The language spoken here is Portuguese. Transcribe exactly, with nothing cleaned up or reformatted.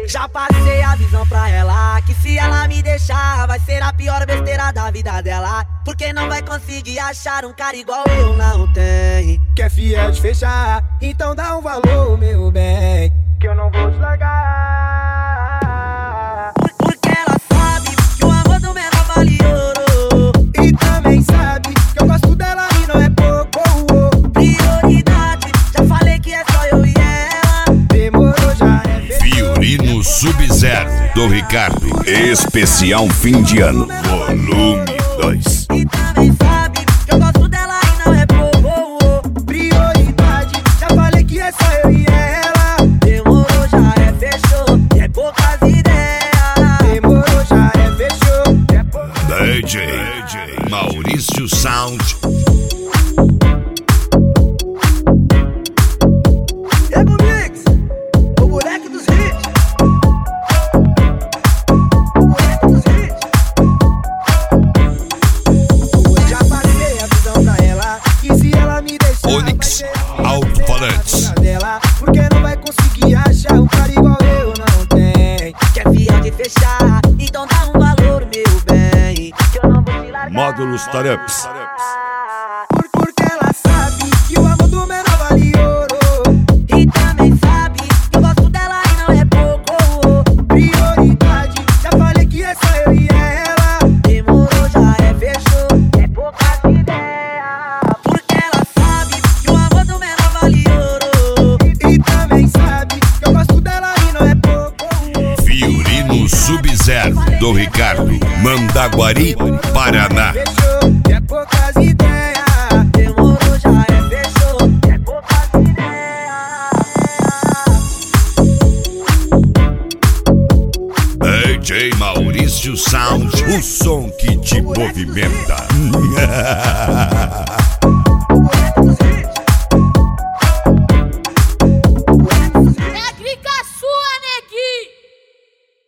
Já passei a visão pra ela, que se ela me deixar vai ser a pior besteira da vida dela. Porque não vai conseguir achar um cara igual eu não tem. Que é fiel de fechar, então dá um valor, meu bem, que eu não vou te largar. Porque ela sabe que o amor do menor vale ouro. E também sabe que eu gosto dela e não é pouco. Prioridade, já falei que é só eu e ela. Demorou, já é Fiorino Sub-Zero do Ricardo. Especial fim de ano, volume dois. E também sabe que eu gosto dela e não é pouco. prioridade, já falei que é só eu e ela. Demorou, já é fechou, e é poucas ideias. Demorou, já é fechou, e é poucas D J Maurício Sound. Ego Mix, o moleque dos hits. O moleque dos hits. Já passei a visão pra ela, que se ela me deixar Onyx vai ser a Alto-Falantes. dela, porque não vai conseguir achar um cara igual eu não tem. Que é fiel de fechar, então dá um valor, meu bem, que eu não vou te largar. Módulos Tarups. Por- Porque ela sabe que o amor do menor vale ouro. E também sabe que eu gosto dela e não é pouco. Prioridade, já falei que é só eu e ela. Demorou, já é fechou, e é poucas ideias. Porque ela sabe que o amor do menor vale ouro. E também sabe que eu gosto dela e não é pouco. Fiorino Sub-Zero do Ricardo. Mandaguari, Paraná. Fechou, e é poucas ideias. Demorou, já é fechou, e é poucas ideias. D J Maurício Sound, o som que te movimenta.